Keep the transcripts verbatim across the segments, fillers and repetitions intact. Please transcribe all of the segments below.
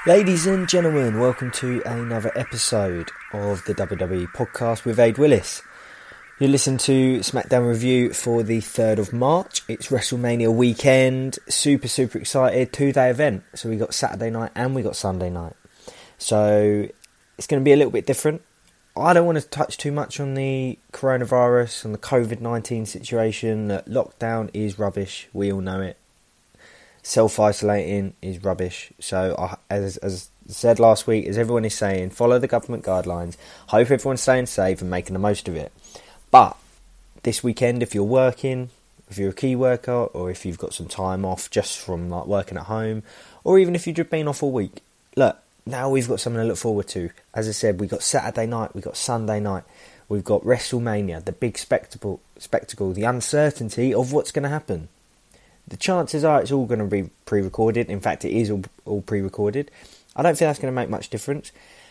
Ladies and gentlemen, welcome to another episode of the W W E podcast with Aid Willis. You listen to SmackDown review for the third of March. It's WrestleMania weekend. Super, super excited. Two-day event. So we got Saturday night and we got Sunday night. So it's going to be a little bit different. I don't want to touch too much on the coronavirus and the covid nineteen situation. Lockdown is rubbish. We all know it. Self-isolating is rubbish. So, I, as, as said last week, as everyone is saying, follow the government guidelines. Hope everyone's staying safe and making the most of it. But this weekend, if you're working, if you're a key worker, or if you've got some time off just from like working at home, or even if you've just been off all week, look, now we've got something to look forward to. As I said, we've got Saturday night, we've got Sunday night, we've got WrestleMania, the big spectacle, spectacle, the uncertainty of what's going to happen. The chances are it's all going to be pre-recorded. In fact, it is all, all pre-recorded. I don't think that's going to make much difference.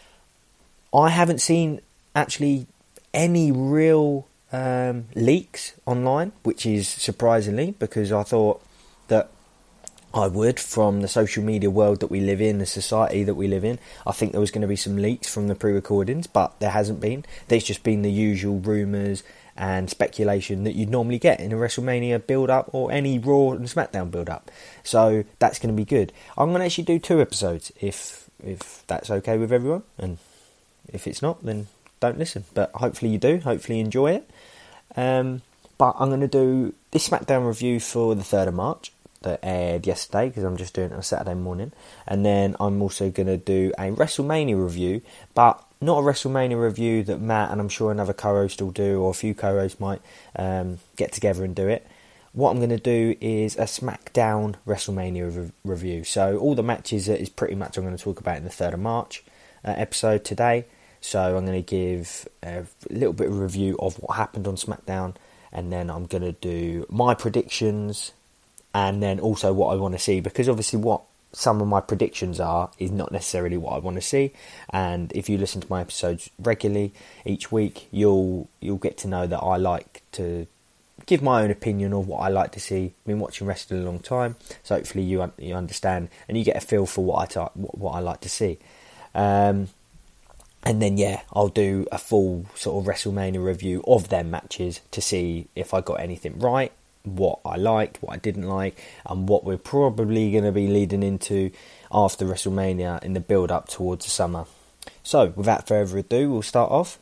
I haven't seen actually any real um, leaks online, which is surprisingly, because I thought that I would, from the social media world that we live in, the society that we live in. I think there was going to be some leaks from the pre-recordings, but there hasn't been. There's just been the usual rumours and speculation that you'd normally get in a WrestleMania build-up or any Raw and SmackDown build-up. So that's going to be good. I'm going to actually do two episodes, if if that's okay with everyone. And if it's not, then don't listen. But hopefully you do. Hopefully you enjoy it. Um, but I'm going to do this SmackDown review for the third of March that aired yesterday, because I'm just doing it on a Saturday morning. And then I'm also going to do a WrestleMania review, but not a WrestleMania review that Matt and I'm sure another co-host will do, or a few co-hosts might um, get together and do it. What I'm going to do is a SmackDown WrestleMania re- review. So all the matches is pretty much I'm going to talk about in the third of March uh, episode today. So I'm going to give a little bit of a review of what happened on SmackDown, and then I'm going to do my predictions, and then also what I want to see, because obviously what some of my predictions are is not necessarily what I want to see. And if you listen to my episodes regularly each week, you'll you'll get to know that I like to give my own opinion of what I like to see. I've been watching wrestling a long time, so hopefully you un- you understand and you get a feel for what I ta- what, what I like to see. Um, and then yeah, I'll do a full sort of WrestleMania review of them matches to see if I got anything right, what I liked, what I didn't like, and what we're probably going to be leading into after WrestleMania in the build-up towards the summer. So, without further ado, we'll start off.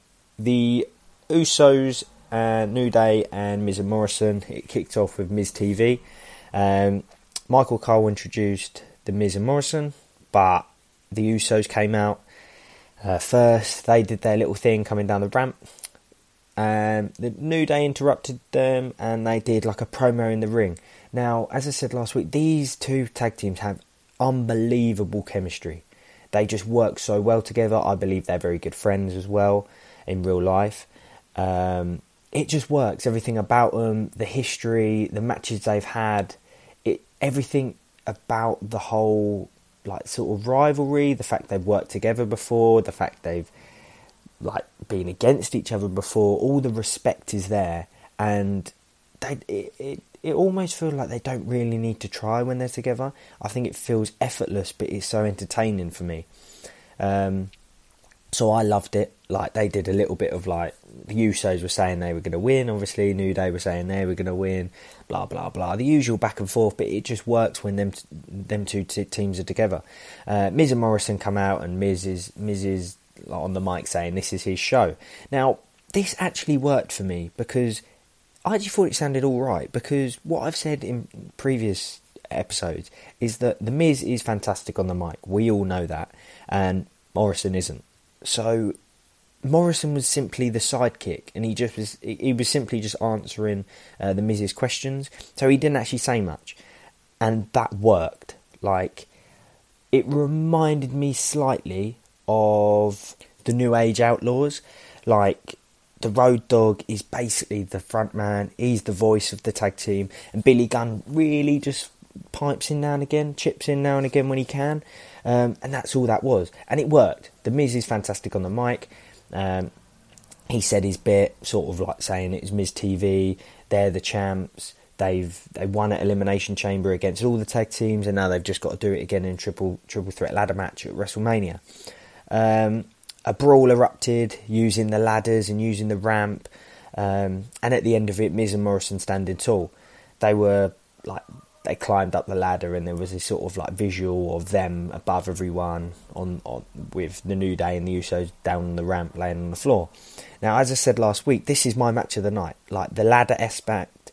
The Usos, uh, New Day and Miz and Morrison, it kicked off with Miz T V. Um, Michael Cole introduced the Miz and Morrison, but the Usos came out uh, first. They did their little thing coming down the ramp. Um, the New Day interrupted them and they did like a promo in the ring. Now, as I said last week, these two tag teams have unbelievable chemistry. They just work so well together. I believe they're very good friends as well in real life. Um, it just works. Everything about them, the history, the matches they've had, it everything about the whole like sort of rivalry, the fact they've worked together before, the fact they've like been against each other before, all the respect is there, and they it, it it almost feels like they don't really need to try when they're together. I think it feels effortless, but it's so entertaining for me. Um, so I loved it. Like they did a little bit of like the Usos were saying they were going to win, obviously New Day were saying they were going to win, blah blah blah. The usual back and forth, but it just works when them them two t- teams are together. Uh, Miz and Morrison come out, and Miz is Miz is on the mic saying this is his show. Now, this actually worked for me because I actually thought it sounded all right, because what I've said in previous episodes is that The Miz is fantastic on the mic. We all know that, and Morrison isn't. So Morrison was simply the sidekick, and he just was he was simply just answering uh, The Miz's questions, so he didn't actually say much, and that worked. Like, it reminded me slightly of the New Age Outlaws. Like, the Road Dogg is basically the front man, he's the voice of the tag team, and Billy Gunn really just pipes in now and again, chips in now and again when he can, um, and that's all that was, and it worked. The Miz is fantastic on the mic. Um, he said his bit, sort of like saying it was Miz T V, they're the champs, they've they won at Elimination Chamber against all the tag teams, and now they've just got to do it again in triple triple threat ladder match at WrestleMania. Um, a brawl erupted using the ladders and using the ramp, um, and at the end of it, Miz and Morrison standing tall. They were like they climbed up the ladder, and there was this sort of like visual of them above everyone on, on with the New Day and the Usos down on the ramp, laying on the floor. Now, as I said last week, this is my match of the night. Like the ladder aspect,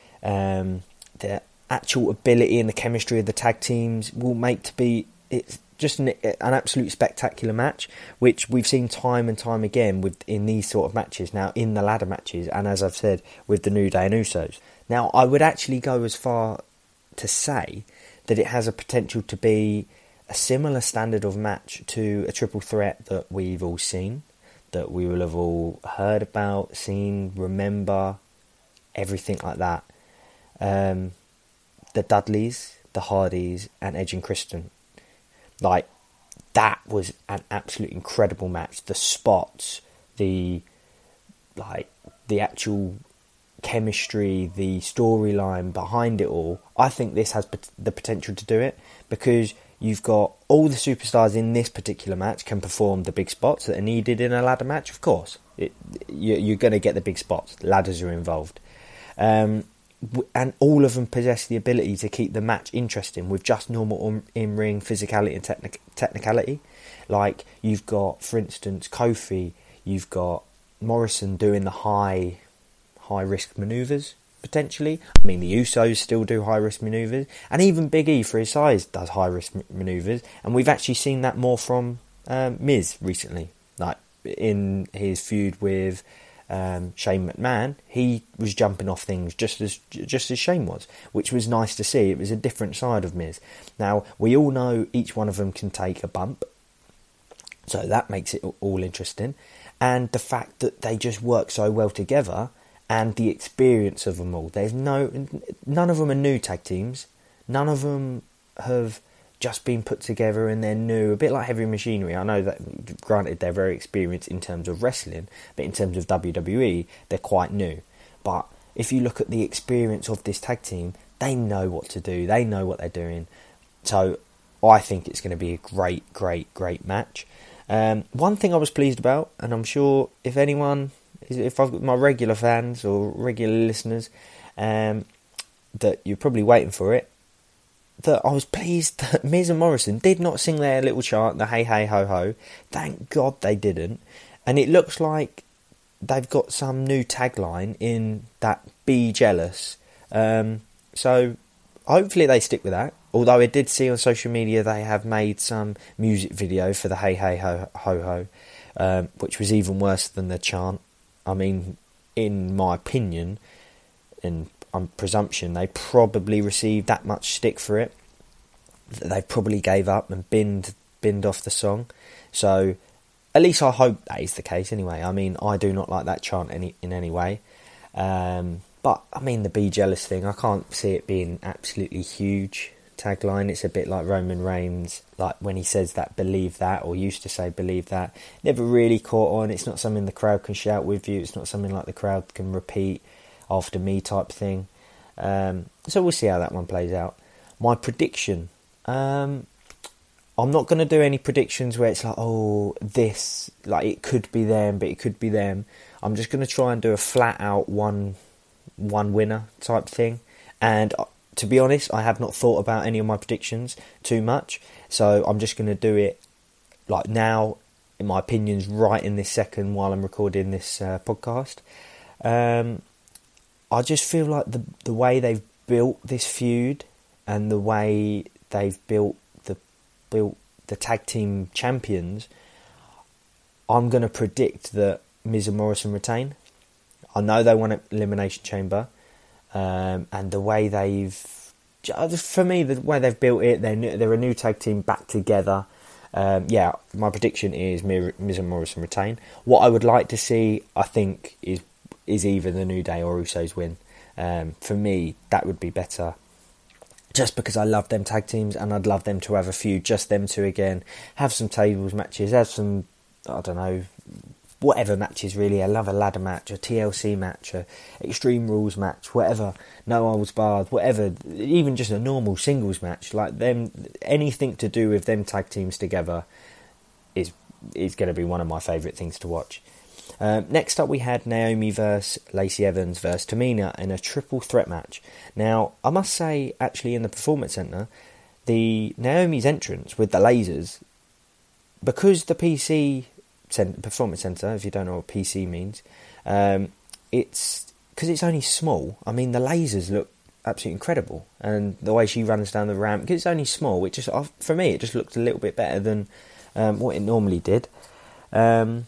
um, the actual ability and the chemistry of the tag teams will make to be it's just an, an absolute spectacular match, which we've seen time and time again with in these sort of matches now in the ladder matches, and as I've said with the New Day and Usos. Now, I would actually go as far to say that it has a potential to be a similar standard of match to a triple threat that we've all seen, that we will have all heard about, seen, remember, everything like that. Um, the Dudleys, the Hardys, and Edge and Christian. Like, that was an absolute incredible match. The spots, the like the actual chemistry, the storyline behind it all. I think this has pot- the potential to do it, because you've got all the superstars in this particular match can perform the big spots that are needed in a ladder match. Of course, it, you, you're going to get the big spots. Ladders are involved. Um, and all of them possess the ability to keep the match interesting with just normal in-ring physicality and technic- technicality. Like, you've got, for instance, Kofi, you've got Morrison doing the high high risk manoeuvres, potentially. I mean, the Usos still do high risk manoeuvres, and even Big E, for his size, does high risk manoeuvres, and we've actually seen that more from um, Miz recently. Like, in his feud with Um, Shane McMahon, he was jumping off things just as just as Shane was, which was nice to see. It was a different side of Miz. Now, we all know each one of them can take a bump, so that makes it all interesting. And the fact that they just work so well together, and the experience of them all. There's no, none of them are new tag teams. None of them have just been put together and they're new, a bit like Heavy Machinery. I know that, granted, they're very experienced in terms of wrestling, but in terms of W W E, they're quite new. But if you look at the experience of this tag team, they know what to do, they know what they're doing. So I think it's going to be a great, great, great match. Um, one thing I was pleased about, and I'm sure if anyone, if I've got my regular fans or regular listeners, um, that you're probably waiting for it, that I was pleased that Miz and Morrison did not sing their little chant, the hey hey ho ho. Thank God they didn't. And it looks like they've got some new tagline in that Be Jealous. Um, so hopefully they stick with that. Although I did see on social media they have made some music video for the hey hey ho ho ho, um, which was even worse than the chant. I mean, in my opinion, and on presumption, they probably received that much stick for it that they probably gave up and binned, binned off the song. So at least I hope that is the case anyway. I mean, I do not like that chant any in any way. Um, but, I mean, the Be Jealous thing, I can't see it being absolutely huge tagline. It's a bit like Roman Reigns, like when he says that, believe that, or used to say believe that. Never really caught on. It's not something the crowd can shout with you. It's not something like the crowd can repeat after me type thing. Um, so we'll see how that one plays out. My prediction, um, I'm not going to do any predictions where it's like, oh, this, like it could be them, but it could be them. I'm just going to try and do a flat out one, one winner type thing. And to be honest, I have not thought about any of my predictions too much. So I'm just going to do it like now, in my opinions, right in this second while I'm recording this uh, podcast. Um, I just feel like the the way they've built this feud and the way they've built the built the tag team champions, I'm going to predict that Miz and Morrison retain. I know they won at Elimination Chamber, um, and the way they've, for me, the way they've built it, they're new, they're a new tag team back together. Um, yeah, my prediction is Miz and Morrison retain. What I would like to see, I think, is is either the New Day or Usos win. Um, for me, that would be better. Just because I love them tag teams and I'd love them to have a feud, just them two again. Have some tables matches, have some, I don't know, whatever matches really. I love a ladder match, a T L C match, a Extreme Rules match, whatever, no holds barred, whatever, even just a normal singles match, like them, anything to do with them tag teams together is is going to be one of my favourite things to watch. Um, next up we had Naomi versus Lacey Evans versus Tamina in a triple threat match. Now, I must say, actually in the Performance Centre, the Naomi's entrance with the lasers, because the P C Cent- Performance Centre, if you don't know what P C means, um, it's because it's only small. I mean, the lasers look absolutely incredible, and the way she runs down the ramp, because it's only small, it just, for me, it just looked a little bit better than um, what it normally did. Um,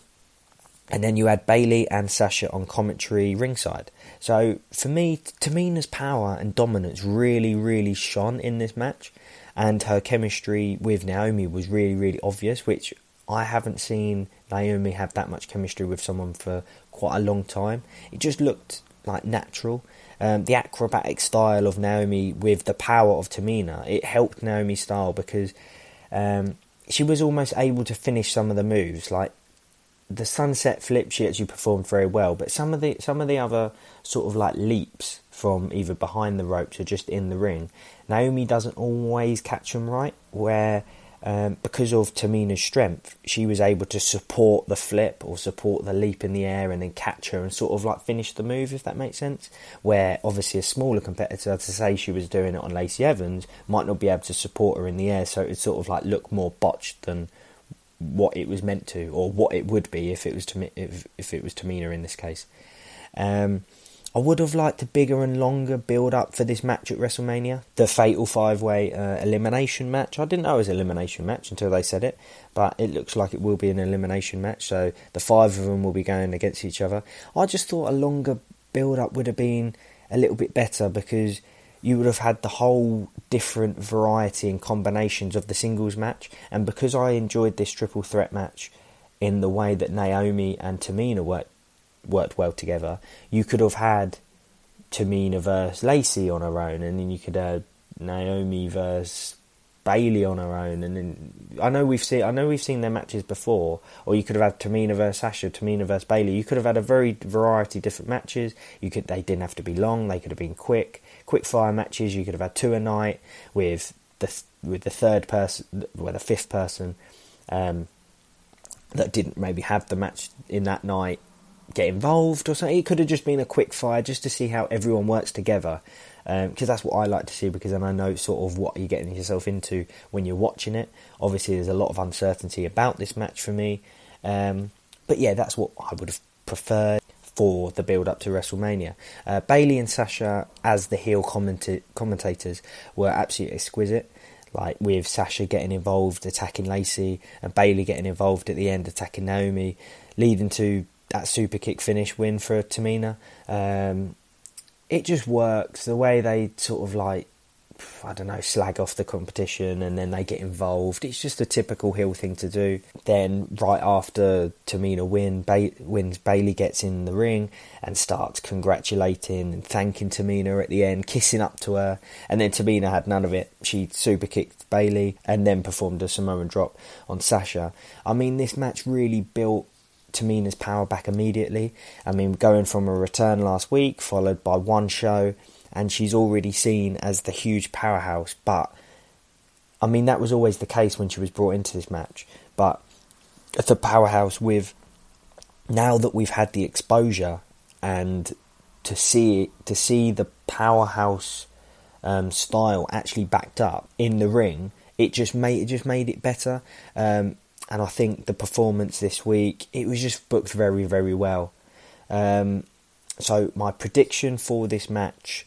and then you had Bayley and Sasha on commentary ringside. So for me, Tamina's power and dominance really, really shone in this match, and her chemistry with Naomi was really, really obvious, which I haven't seen Naomi have that much chemistry with someone for quite a long time. It just looked like natural. Um, the acrobatic style of Naomi with the power of Tamina, it helped Naomi's style because um, she was almost able to finish some of the moves. Like the sunset flip, she actually performed very well, but some of the some of the other sort of like leaps from either behind the ropes or just in the ring, Naomi doesn't always catch them right, where Um, because of Tamina's strength, she was able to support the flip or support the leap in the air and then catch her and sort of like finish the move, if that makes sense. Where obviously a smaller competitor, to say she was doing it on Lacey Evans, might not be able to support her in the air, so it would sort of like look more botched than what it was meant to, or what it would be if it was Tam- if, if it was Tamina in this case. Um, I would have liked a bigger and longer build-up for this match at WrestleMania. The Fatal five-way uh, elimination match. I didn't know it was an elimination match until they said it, but it looks like it will be an elimination match, so the five of them will be going against each other. I just thought a longer build-up would have been a little bit better, because you would have had the whole different variety and combinations of the singles match, and because I enjoyed this triple threat match in the way that Naomi and Tamina worked, worked well together, you could have had Tamina versus Lacey on her own, and then you could have Naomi versus Bayley on her own, and then I know we've seen I know we've seen their matches before, or you could have had Tamina versus Sasha, Tamina versus Bayley. You could have had a very variety of different matches. You could they didn't have to be long. They could have been quick, quick fire matches. You could have had two a night with the with the third person, well, the fifth person um, that didn't maybe have the match in that night get involved or something. It could have just been a quick fire just to see how everyone works together, because um, that's what I like to see, because then I know sort of what you're getting yourself into when you're watching it. Obviously there's a lot of uncertainty about this match for me, um, but yeah, that's what I would have preferred for the build up to WrestleMania. uh, Bayley and Sasha as the heel commenta- commentators were absolutely exquisite, like with Sasha getting involved attacking Lacey and Bayley getting involved at the end attacking Naomi, leading to that super kick finish win for Tamina. Um, it just works. The way they sort of like, I don't know, slag off the competition and then they get involved. It's just a typical heel thing to do. Then right after Tamina win, ba- wins, Bayley gets in the ring and starts congratulating and thanking Tamina at the end, kissing up to her. And then Tamina had none of it. She super kicked Bayley and then performed a Samoan drop on Sasha. I mean, this match really built Tamina's power back immediately. I mean, going from a return last week followed by one show, and she's already seen as the huge powerhouse. But I mean, that was always the case when she was brought into this match, but the powerhouse with, now that we've had the exposure and to see to see the powerhouse um, style actually backed up in the ring, it just made it just made it better. Um, And I think the performance this week, it was just booked very, very well. Um, so my prediction for this match,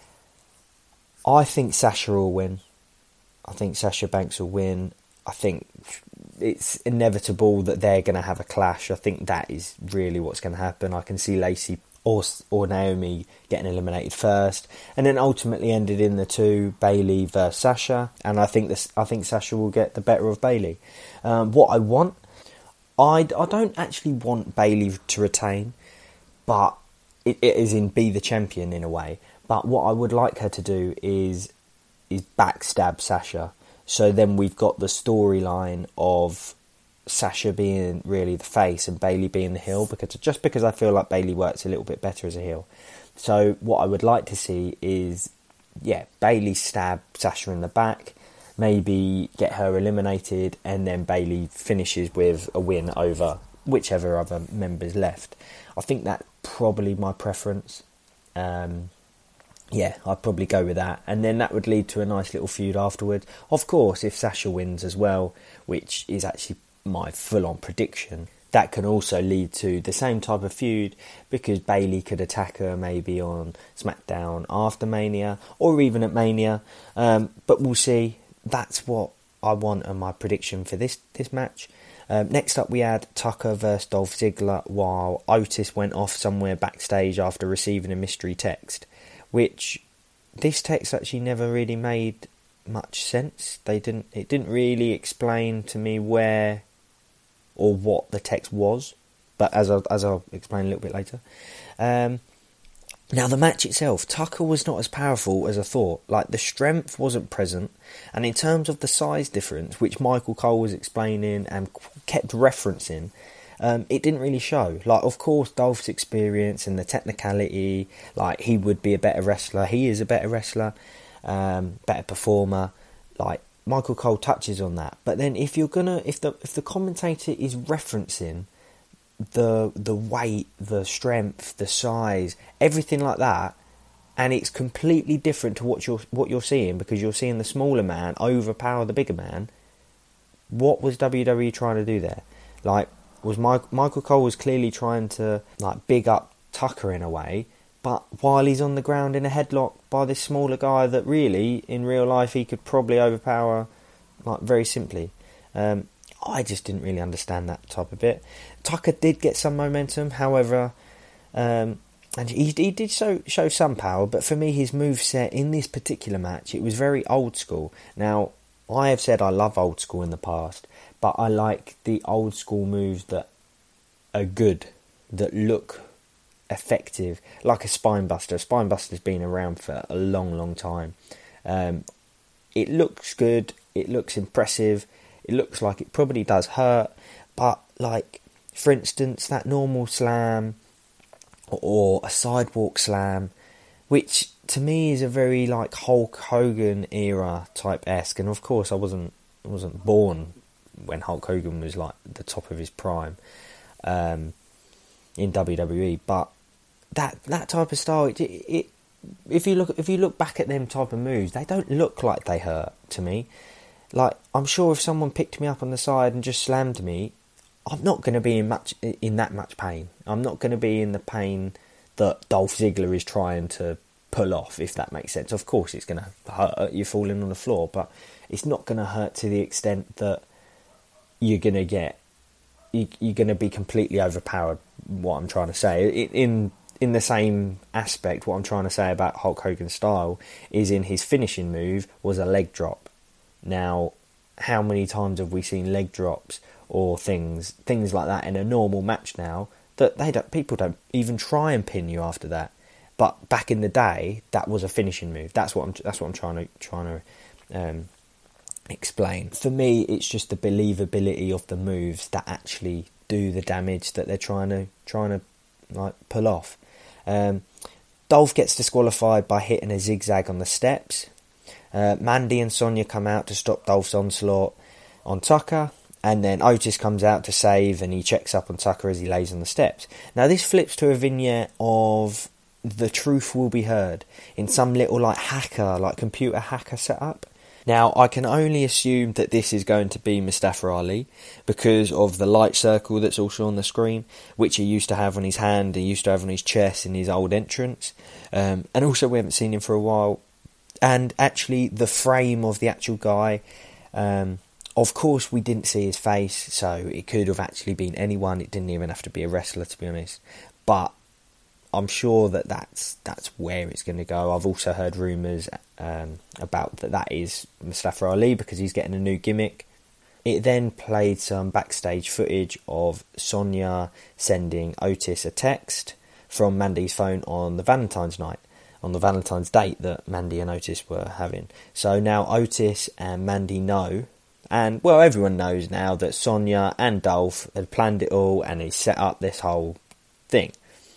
I think Sasha will win. I think Sasha Banks will win. I think it's inevitable that they're going to have a clash. I think that is really what's going to happen. I can see Lacey or or Naomi getting eliminated first, and then ultimately ended in the two, Bayley versus Sasha, and I think this I think Sasha will get the better of Bayley. Um, what I want, I, I don't actually want Bayley to retain, but it, it is in be the champion in a way. But what I would like her to do is is backstab Sasha. So then we've got the storyline of Sasha being really the face and Bayley being the heel, because just because I feel like Bayley works a little bit better as a heel. So what I would like to see is, yeah, Bayley stab Sasha in the back, maybe get her eliminated, and then Bayley finishes with a win over whichever other members left. I think that's probably my preference. Um, yeah, I'd probably go with that. And then that would lead to a nice little feud afterwards. Of course, if Sasha wins as well, which is actually my full-on prediction, that can also lead to the same type of feud, because Bayley could attack her maybe on SmackDown after Mania, or even at Mania. Um, but we'll see. That's what I want and my prediction for this, this match. Um, next up we had Tucker versus Dolph Ziggler, while Otis went off somewhere backstage after receiving a mystery text, which this text actually never really made much sense. They didn't. It didn't really explain to me where or what the text was, but as I'll, as I'll explain a little bit later. Um, now the match itself, Tucker was not as powerful as I thought. Like, the strength wasn't present, and in terms of the size difference, which Michael Cole was explaining and kept referencing, um, it didn't really show. Like, of course, Dolph's experience and the technicality, like, he would be a better wrestler. He is a better wrestler, um, better performer. Like, Michael Cole touches on that. But then if you're gonna, if the if the commentator is referencing the the weight, the strength, the size, everything like that, and it's completely different to what you're what you're seeing, because you're seeing the smaller man overpower the bigger man, what was W W E trying to do there? Like, was Mike, Michael Cole was clearly trying to like big up Tucker in a way, but while he's on the ground in a headlock by this smaller guy that really, in real life, he could probably overpower, like, very simply. Um, I just didn't really understand that type of bit. Tucker did get some momentum, however, um, and he, he did show, show some power, but for me, his moveset in this particular match, it was very old school. Now, I have said I love old school in the past, but I like the old school moves that are good, that look effective, like a Spinebuster. A Spinebuster's been around for a long, long time. Um, it looks good, it looks impressive, it looks like it probably does hurt, but, like, for instance, that normal slam or a sidewalk slam, which to me is a very, like, Hulk Hogan era type-esque, and of course I wasn't wasn't born when Hulk Hogan was, like, the top of his prime um, in W W E, but that that type of style, it, it if you look if you look back at them type of moves, they don't look like they hurt to me. Like, I'm sure if someone picked me up on the side and just slammed me, I'm not going to be in much in that much pain. I'm not going to be in the pain that Dolph Ziggler is trying to pull off, if that makes sense. Of course, it's going to hurt. You're falling on the floor, but it's not going to hurt to the extent that you're going to get. You, you're going to be completely overpowered. What I'm trying to say in in the same aspect, what I'm trying to say about Hulk Hogan's style is in his finishing move was a leg drop. Now, how many times have we seen leg drops or things things like that in a normal match now that they don't, people don't even try and pin you after that? But back in the day, that was a finishing move. That's what I'm that's what I'm trying to trying to um, explain. For me, it's just the believability of the moves that actually do the damage that they're trying to trying to like pull off. Um, Dolph gets disqualified by hitting a zigzag on the steps. Uh, Mandy and Sonya come out to stop Dolph's onslaught on Tucker, and then Otis comes out to save, and he checks up on Tucker as he lays on the steps. Now this flips to a vignette of the truth will be heard in some little like hacker, like computer hacker setup. Now I can only assume that this is going to be Mustafa Ali because of the light circle that's also on the screen, which he used to have on his hand, he used to have on his chest in his old entrance, um, and also we haven't seen him for a while. And actually the frame of the actual guy, um, of course we didn't see his face, so it could have actually been anyone. It didn't even have to be a wrestler, to be honest, but I'm sure that that's, that's where it's going to go. I've also heard rumours um, about that that is Mustafa Ali because he's getting a new gimmick. It then played some backstage footage of Sonya sending Otis a text from Mandy's phone on the Valentine's night, on the Valentine's date that Mandy and Otis were having. So now Otis and Mandy know, And, well, everyone knows now that Sonya and Dolph had planned it all and he set up this whole thing.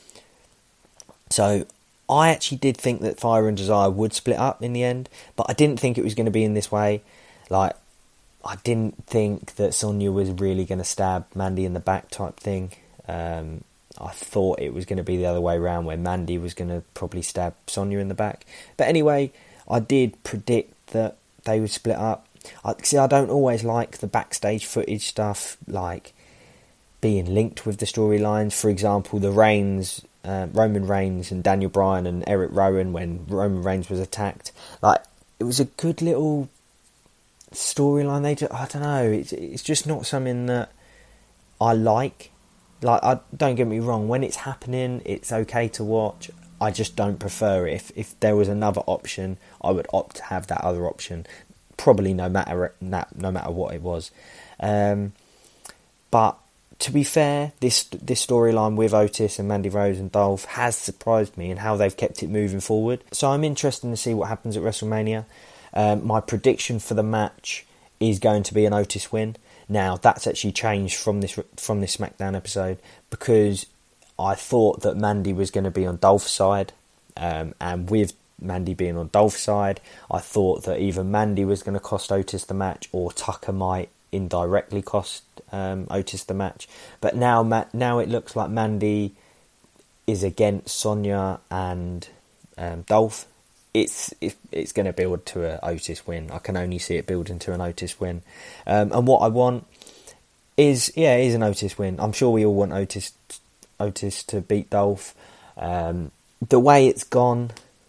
So, I actually did think that Fire and Desire would split up in the end, but I didn't think it was going to be in this way. Like, I didn't think that Sonya was really going to stab Mandy in the back type thing. Um, I thought it was going to be the other way around, where Mandy was going to probably stab Sonya in the back. But anyway, I did predict that they would split up. I, see, I don't always like the backstage footage stuff, like being linked with the storylines. For example, the Reigns, uh, Roman Reigns and Daniel Bryan and Eric Rowan when Roman Reigns was attacked. Like, it was a good little storyline. They, just, I don't know, it's it's just not something that I like. Like, I, don't get me wrong, when it's happening, it's okay to watch. I just don't prefer it. If if there was another option, I would opt to have that other option. Probably no matter no matter what it was. Um, but to be fair, this this storyline with Otis and Mandy Rose and Dolph has surprised me in how they've kept it moving forward. So I'm interested to see what happens at WrestleMania. Um, my prediction for the match is going to be an Otis win. Now, that's actually changed from this from this SmackDown episode, because I thought that Mandy was going to be on Dolph's side, um, and with Mandy being on Dolph's side, I thought that either Mandy was going to cost Otis the match, or Tucker might indirectly cost um, Otis the match. But now, Ma- now it looks like Mandy is against Sonya and um, Dolph. It's it, it's going to build to a Otis win. I can only see it building to an Otis win. Um, and what I want is, yeah, is an Otis win. I'm sure we all want Otis Otis to beat Dolph. Um, the way it's gone,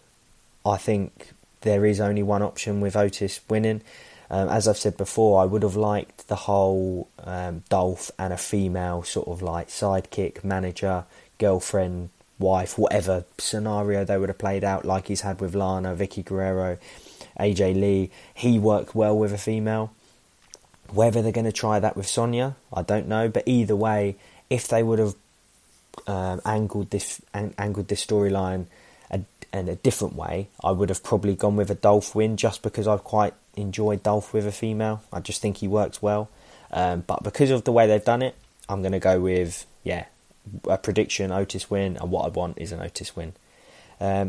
I think there is only one option with Otis winning. Um, as I've said before, I would have liked the whole um, Dolph and a female sort of like sidekick, manager, girlfriend, wife, whatever scenario they would have played out, like he's had with Lana, Vicky Guerrero, A J Lee. He worked well with a female. Whether they're going to try that with Sonya, I don't know. But either way, if they would have um, angled this an- angled this storyline a, in a different way, I would have probably gone with a Dolph win, just because I've quite enjoyed Dolph with a female. I just think he works well. Um, but because of the way they've done it, I'm going to go with, yeah, a prediction, Otis win, and what I want is an Otis win. Um,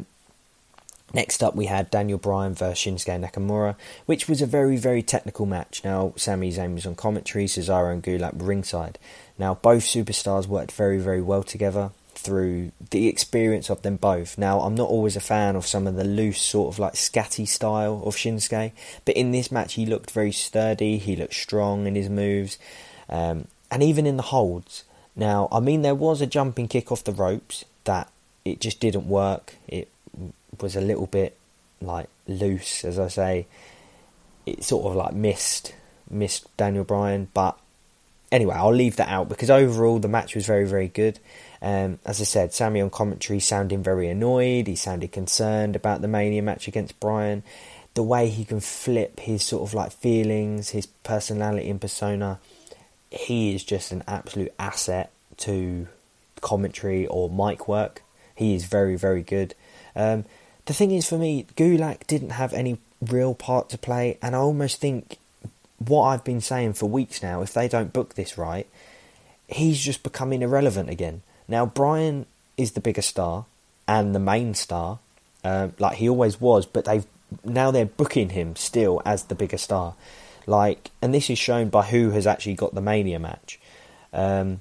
next up, we had Daniel Bryan versus Shinsuke Nakamura, which was a very, very technical match. Now, Sami Zayn was on commentary, Cesaro and Gulak were ringside. Now, both superstars worked very, very well together through the experience of them both. Now, I'm not always a fan of some of the loose, sort of like scatty style of Shinsuke, but in this match, he looked very sturdy, he looked strong in his moves, um, and even in the holds. Now, I mean, there was a jumping kick off the ropes that it just didn't work. It was a little bit like loose, as I say. It sort of like missed, missed Daniel Bryan. But anyway, I'll leave that out, because overall the match was very, very good. Um, as I said, Sami on commentary sounding very annoyed. He sounded concerned about the Mania match against Bryan. The way he can flip his sort of like feelings, his personality and persona, he is just an absolute asset to commentary or mic work. He is very, very good. Um, the thing is, for me, Gulak didn't have any real part to play, and I almost think what I've been saying for weeks now, if they don't book this right, he's just becoming irrelevant again. Now, Bryan is the bigger star and the main star, uh, like he always was, but they've now they're booking him still as the bigger star. Like, and this is shown by who has actually got the Mania match. Um,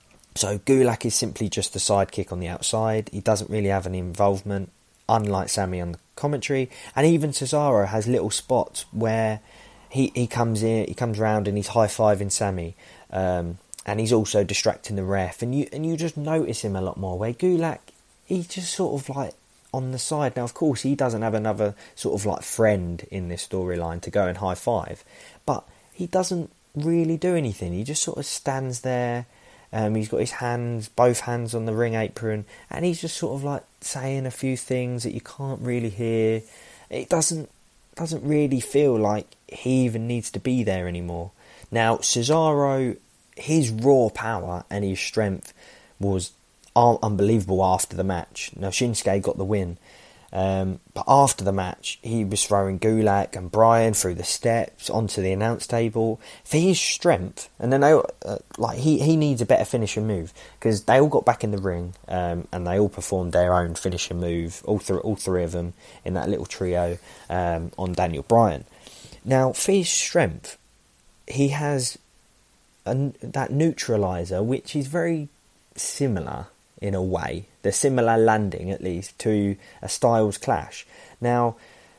so Gulak is simply just the sidekick on the outside. He doesn't really have any involvement, unlike Sami on the commentary. And even Cesaro has little spots where he, he comes in, he comes round and he's high-fiving Sami. Um, and he's also distracting the ref. And you and you just notice him a lot more. Where Gulak, he's just sort of like on the side. Now, of course, he doesn't have another sort of like friend in this storyline to go and high five, but he doesn't really do anything. He just sort of stands there. Um, he's got his hands, both hands on the ring apron, and he's just sort of like saying a few things that you can't really hear. It doesn't doesn't really feel like he even needs to be there anymore. Now, Cesaro, his raw power and his strength was unbelievable after the match. Now, Shinsuke got the win. Um, but after the match, he was throwing Gulak and Bryan through the steps onto the announce table for his strength. And then they, uh, like he, he needs a better finishing move, because they all got back in the ring um, and they all performed their own finishing move, all three, all three of them in that little trio um, on Daniel Bryan. Now, for his strength, he has a, that neutralizer, which is very similar in a way, the similar landing at least to a Styles Clash. Now,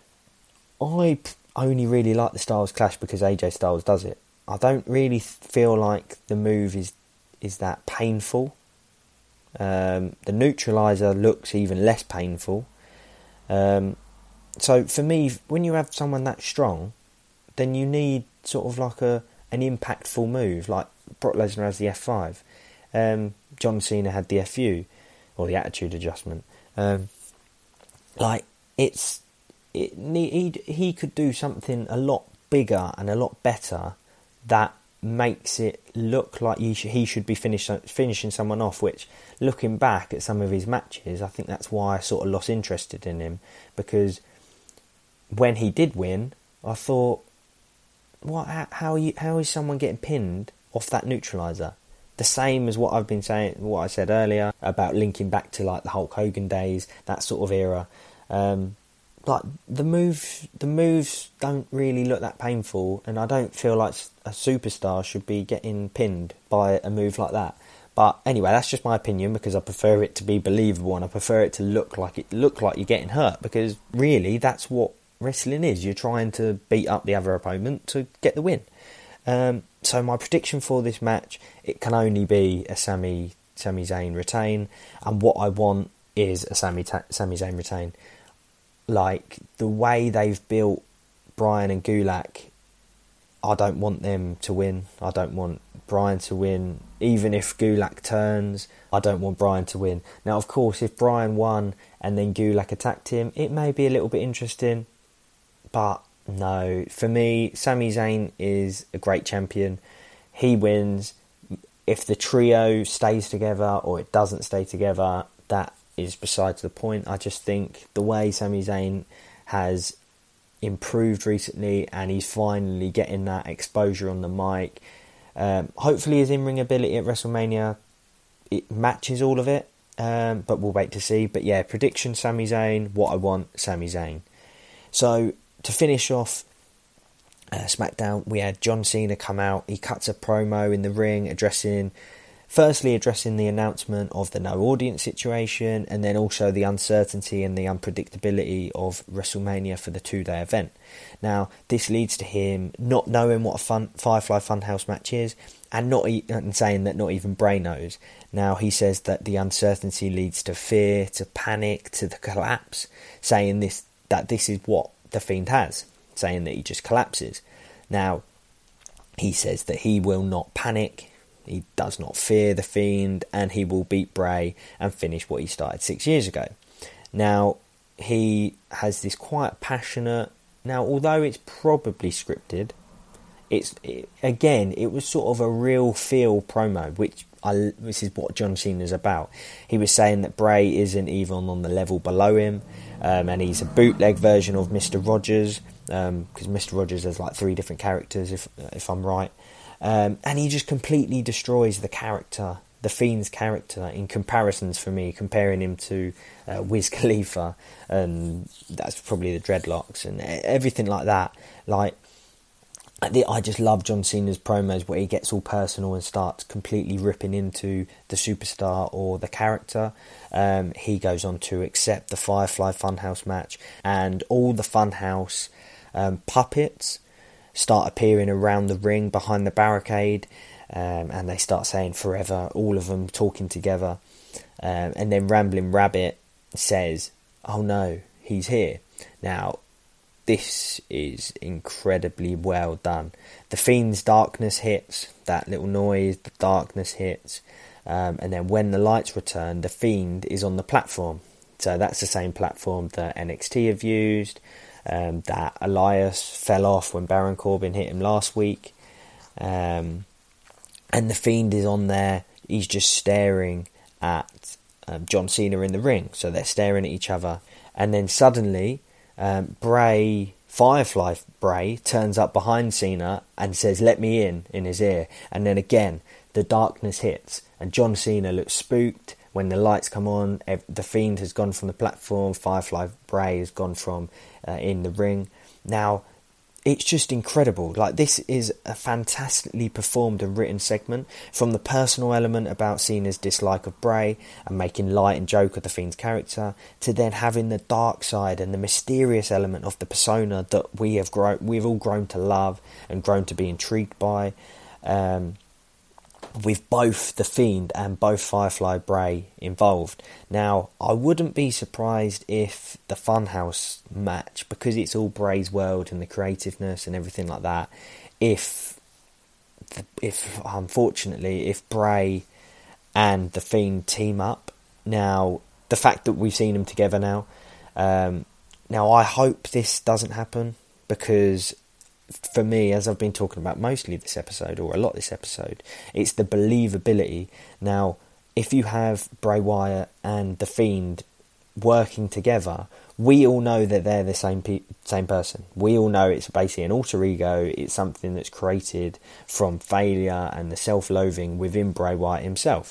I only really like the Styles Clash because A J Styles does it. I don't really feel like the move is is that painful. Um, the neutralizer looks even less painful. Um, so for me, when you have someone that strong, then you need sort of like a an impactful move, like Brock Lesnar has the F five. Um, John Cena had the F U, or the attitude adjustment. Um, like, it's it, he, he could do something a lot bigger and a lot better that makes it look like he should, he should be finish, finishing someone off, which, looking back at some of his matches, I think that's why I sort of lost interest in him, because when he did win, I thought, what? How, how, are you, how is someone getting pinned off that neutralizer? The same as what I've been saying, what I said earlier about linking back to like the Hulk Hogan days, that sort of era. Um, like the move, the moves don't really look that painful, and I don't feel like a superstar should be getting pinned by a move like that. But anyway, that's just my opinion, because I prefer it to be believable and I prefer it to look like it look like you're getting hurt, because really that's what wrestling is. You're trying to beat up the other opponent to get the win. Um, so my prediction for this match, it can only be a Sami Sami Zayn retain, and what I want is a Sami Ta- Sami Zayn retain. Like, the way they've built Bryan and Gulak, I don't want them to win. I don't want Bryan to win. Even if Gulak turns, I don't want Bryan to win. Now, of course, if Bryan won and then Gulak attacked him, it may be a little bit interesting, but no, for me, Sami Zayn is a great champion. He wins. If the trio stays together or it doesn't stay together, that is besides the point. I just think the way Sami Zayn has improved recently, and he's finally getting that exposure on the mic. Um, hopefully his in-ring ability at WrestleMania, it matches all of it, um, but we'll wait to see. But yeah, prediction Sami Zayn, what I want, Sami Zayn. So, to finish off uh, SmackDown, we had John Cena come out. He cuts a promo in the ring, addressing, firstly addressing the announcement of the no audience situation, and then also the uncertainty and the unpredictability of WrestleMania for the two-day event. Now, this leads to him not knowing what a fun, Firefly Funhouse match is, and not e- and saying that not even Bray knows. Now, he says that the uncertainty leads to fear, to panic, to the collapse, saying this that this is what The Fiend has, saying that he just collapses. Now, he says that he will not panic, he does not fear The Fiend, and he will beat Bray and finish what he started six years ago. Now, he has this quite passionate, now although it's probably scripted, it's it, again, it was sort of a real feel promo, which I, this is what John Cena's about. He was saying that Bray isn't even on the level below him, um, and he's a bootleg version of Mister Rogers, because um, Mister Rogers has like three different characters, if if I'm right, um, and he just completely destroys the character, the Fiend's character, in comparisons for me, comparing him to uh, Wiz Khalifa, and that's probably the dreadlocks and everything like that. Like, I just love John Cena's promos where he gets all personal and starts completely ripping into the superstar or the character. Um, he goes on to accept the Firefly Funhouse match, and all the Funhouse um, puppets start appearing around the ring behind the barricade, um, and they start saying forever, all of them talking together. Um, and then Rambling Rabbit says, "Oh no, he's here." Now, this is incredibly well done. The Fiend's darkness hits, that little noise, the darkness hits, um, and then when the lights return, the Fiend is on the platform. So that's the same platform that N X T have used, um, that Elias fell off when Baron Corbin hit him last week. Um, and the Fiend is on there, he's just staring at um, John Cena in the ring. So they're staring at each other. and then suddenly um, Bray, Firefly Bray, turns up behind Cena and says, "Let me in," in his ear. And then again, the darkness hits, and John Cena looks spooked. When the lights come on, the Fiend has gone from the platform, Firefly Bray has gone from uh, in the ring. Now, it's just incredible. Like, this is a fantastically performed and written segment, from the personal element about Cena's dislike of Bray and making light and joke of the Fiend's character, to then having the dark side and the mysterious element of the persona that we have grown, we've all grown to love and grown to be intrigued by. Um, with both the Fiend and both Firefly Bray involved. Now, I wouldn't be surprised if the Funhouse match, because it's all Bray's world and the creativeness and everything like that, if, if unfortunately, if Bray and the Fiend team up. Now, the fact that we've seen them together now, um, now I hope this doesn't happen, because for me, as I've been talking about mostly this episode, or a lot this episode, it's the believability. Now, if you have Bray Wyatt and The Fiend working together, we all know that they're the same pe- same person. We all know it's basically an alter ego. It's something that's created from failure and the self-loathing within Bray Wyatt himself.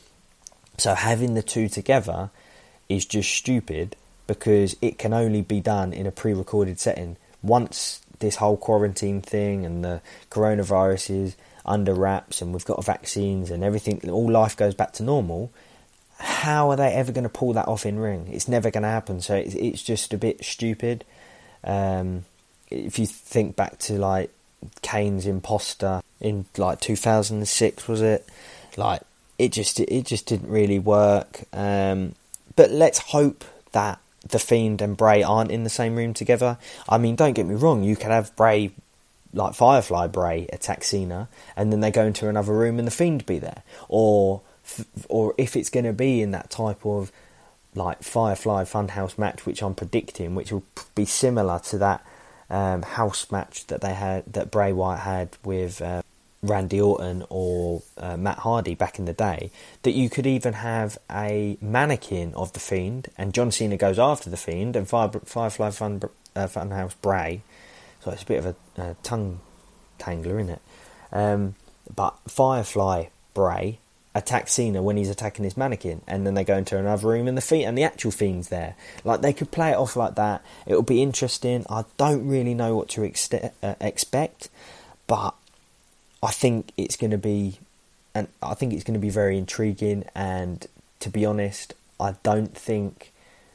So having the two together is just stupid, because it can only be done in a pre-recorded setting. Once this whole quarantine thing and the coronavirus is under wraps and we've got vaccines and everything, all life goes back to normal, how are they ever going to pull that off in ring? It's never going to happen. So it's, it's just a bit stupid. Um, if you think back to like Kane's Imposter in like two thousand six, was it? Like it just it just didn't really work. Um, but let's hope that The Fiend and Bray aren't in the same room together. I mean, don't get me wrong, you could have Bray, like Firefly Bray, attack Cena, and then they go into another room and The Fiend be there. Or, or if it's going to be in that type of like Firefly Funhouse match, which I'm predicting, which will be similar to that um, house match that they had, that Bray Wyatt had with Uh, Randy Orton or uh, Matt Hardy back in the day, that you could even have a mannequin of The Fiend, and John Cena goes after The Fiend, and Fire, Firefly Fun, uh, Funhouse Bray, so it's a bit of a, a tongue tangler, isn't it? Um, but Firefly Bray attacks Cena when he's attacking his mannequin, and then they go into another room and the Fiend and the actual Fiend's there. Like, they could play it off like that. It would be interesting. I don't really know what to ex- uh, expect, but I think it's going to be, and I think it's going to be very intriguing. And to be honest, I don't think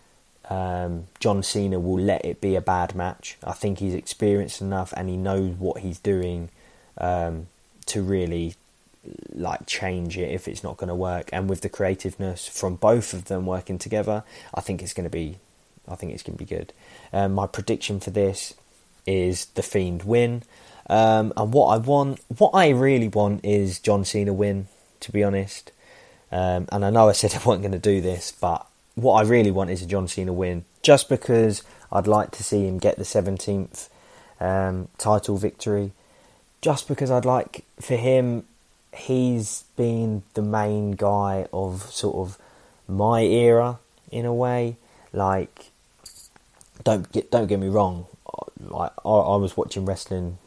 um, John Cena will let it be a bad match. I think he's experienced enough and he knows what he's doing um, to really like change it if it's not going to work. And with the creativeness from both of them working together, I think it's going to be, I think it's going to be good. Um, my prediction for this is The Fiend win. Um, and what I want, what I really want is John Cena win, to be honest. Um, and I know I said I wasn't going to do this, but what I really want is a John Cena win, just because I'd like to see him get the seventeenth um, title victory. Just because I'd like for him, he's been the main guy of sort of my era in a way. Like, don't get don't get me wrong, like I, I was watching wrestling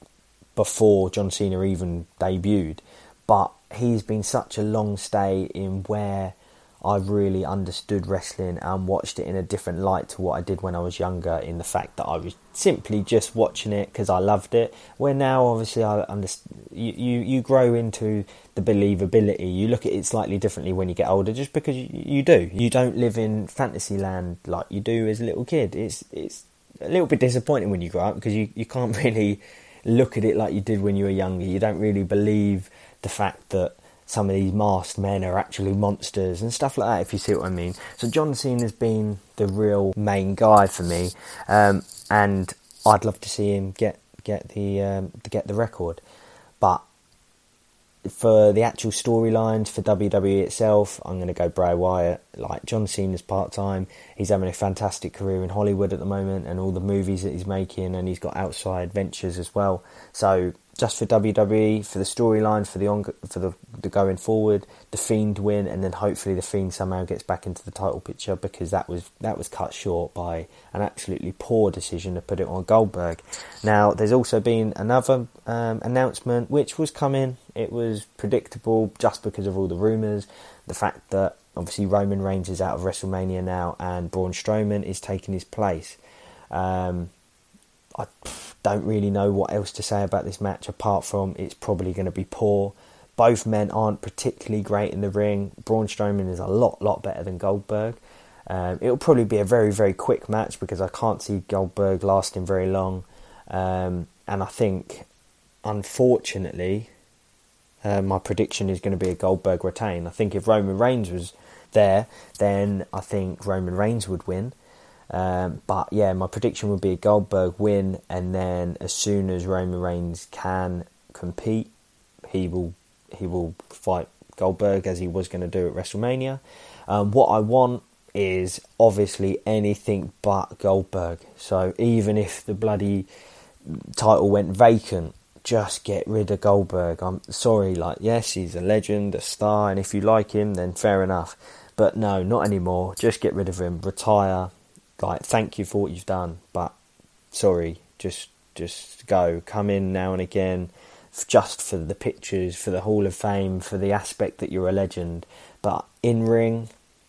before John Cena even debuted, but he's been such a long stay in where I've really understood wrestling and watched it in a different light to what I did when I was younger, in the fact that I was simply just watching it because I loved it, where now obviously I understand, you, you, you grow into the believability. You look at it slightly differently when you get older, just because you, you do. You don't live in fantasy land like you do as a little kid. It's it's a little bit disappointing when you grow up, because you, you can't really look at it like you did when you were younger. You don't really believe the fact that some of these masked men are actually monsters and stuff like that, if you see what I mean. So John Cena's been the real main guy for me, um, and I'd love to see him get get the um, to get the record. But for the actual storylines for W W E itself, I'm going to go Bray Wyatt. Like, John Cena's part-time. He's having a fantastic career in Hollywood at the moment, and all the movies that he's making, and he's got outside ventures as well. So just for W W E, for the storyline, for the on, for the, the going forward, the Fiend win, and then hopefully the Fiend somehow gets back into the title picture, because that was that was cut short by an absolutely poor decision to put it on Goldberg. Now, there's also been another um, announcement which was coming. It was predictable just because of all the rumours. The fact that obviously Roman Reigns is out of WrestleMania now and Braun Strowman is taking his place. Um, I don't really know what else to say about this match apart from it's probably going to be poor. Both men aren't particularly great in the ring. Braun Strowman is a lot, lot better than Goldberg. Um, it'll probably be a very, very quick match because I can't see Goldberg lasting very long. Um, and I think, unfortunately, uh, my prediction is going to be a Goldberg retain. I think if Roman Reigns was there, then I think Roman Reigns would win. Um, but yeah, my prediction would be a Goldberg win, and then as soon as Roman Reigns can compete, he will he will fight Goldberg as he was going to do at WrestleMania. Um, what I want is obviously anything but Goldberg. So even if the bloody title went vacant, just get rid of Goldberg. I'm sorry, like, yes, he's a legend, a star, and if you like him, then fair enough. But no, not anymore. Just get rid of him. Retire. Like, thank you for what you've done, but sorry, just just go. Come in now and again, just for the pictures, for the Hall of Fame, for the aspect that you're a legend. But in ring,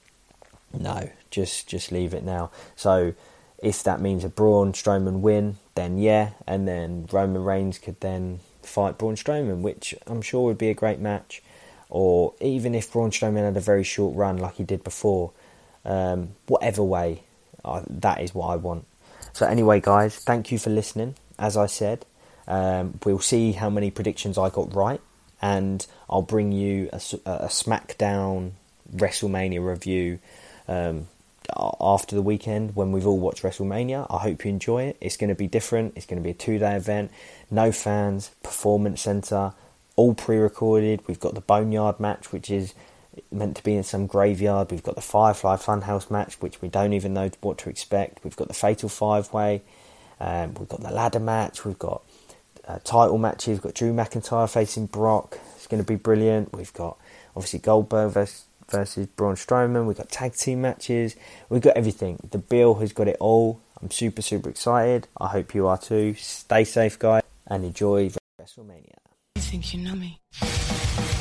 no, just just leave it now. So if that means a Braun Strowman win, then yeah, and then Roman Reigns could then fight Braun Strowman, which I'm sure would be a great match. Or even if Braun Strowman had a very short run like he did before, um, whatever way. Uh, that is what I want. So anyway, guys, thank you for listening. As I said, um, we'll see how many predictions I got right, and I'll bring you a, a SmackDown WrestleMania review um, after the weekend when we've all watched WrestleMania. I hope you enjoy it. It's going to be different. It's going to be a two-day event. No fans, Performance Centre, all pre-recorded. We've got the Boneyard match, which is meant to be in some graveyard. We've got the Firefly Funhouse match, which we don't even know what to expect. We've got the Fatal Five-Way. Um, we've got the ladder match. We've got uh, title matches. We've got Drew McIntyre facing Brock. It's going to be brilliant. We've got, obviously, Goldberg versus, versus Braun Strowman. We've got tag team matches. We've got everything. The Bill has got it all. I'm super, super excited. I hope you are too. Stay safe, guys, and enjoy WrestleMania. You think you know me?